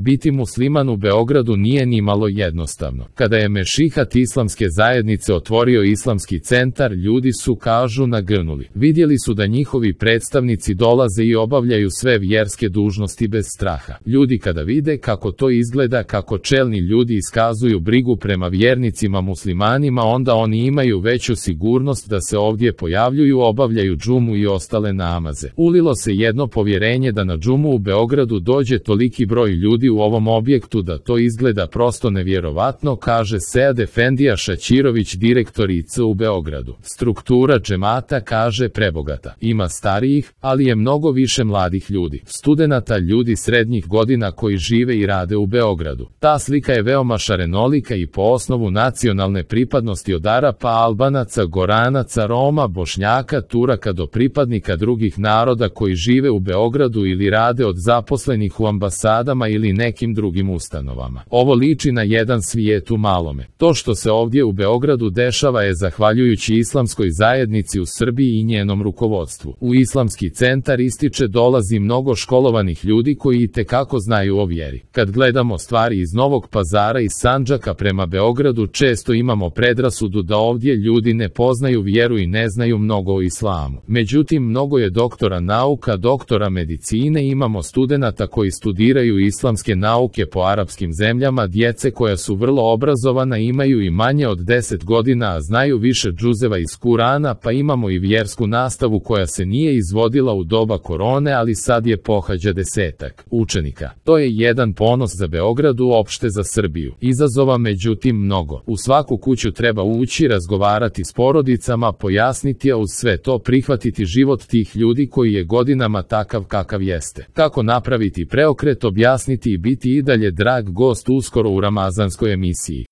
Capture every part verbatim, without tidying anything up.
Biti musliman u Beogradu nije ni malo jednostavno. Kada je mešihat islamske zajednice otvorio islamski centar, ljudi su, kažu, nagrnuli. Vidjeli su da njihovi predstavnici dolaze i obavljaju sve vjerske dužnosti bez straha. Ljudi kada vide kako to izgleda, kako čelni ljudi iskazuju brigu prema vjernicima muslimanima, onda oni imaju veću sigurnost da se ovdje pojavljuju, obavljaju džumu i ostale namaze. Ulilo se jedno povjerenje da na džumu u Beogradu dođe toliki broj ljudi u ovom objektu da to izgleda prosto nevjerovatno, kaže Sead Efendija Šaćirović, direktor I C u Beogradu. Struktura džemata, kaže, prebogata. Ima starijih, ali je mnogo više mladih ljudi, studenata, ljudi srednjih godina koji žive i rade u Beogradu. Ta slika je veoma šarenolika i po osnovu nacionalne pripadnosti od Arapa, Albanaca, Goranaca, Roma, Bošnjaka, Turaka do pripadnika drugih naroda koji žive u Beogradu ili rade od zaposlenih u ambasadama ili nekim drugim ustanovama. Ovo liči na jedan svijet u malome. To što se ovdje u Beogradu dešava je zahvaljujući islamskoj zajednici u Srbiji i njenom rukovodstvu. U islamski centar, ističe, dolazi mnogo školovanih ljudi koji itekako znaju o vjeri. Kad gledamo stvari iz Novog Pazara i Sandžaka prema Beogradu, često imamo predrasudu da ovdje ljudi ne poznaju vjeru i ne znaju mnogo o islamu. Međutim, mnogo je doktora nauka, doktora medicine, imamo studenata koji studiraju islamske nauke po arapskim zemljama, djece koja su vrlo obrazovana, imaju i manje od deset godina, a znaju više džuzeva iz Kurana, pa imamo i vjersku nastavu koja se nije izvodila u doba korone, ali sad je pohađa desetak učenika. To je jedan ponos za Beograd, uopšte za Srbiju. Izazova međutim mnogo. U svaku kuću treba ući, razgovarati s porodicama, pojasniti, a uz sve to prihvatiti život tih ljudi koji je godinama takav kakav jeste. Kako napraviti preokret, objasniti i biti i dalje drag gost uskoro u ramazanskoj emisiji.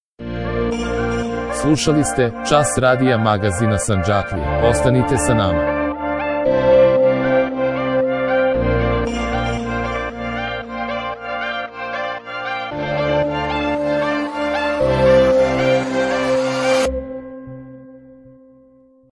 Slušali ste Čas radija magazina Sandžaklija. Ostanite sa nama.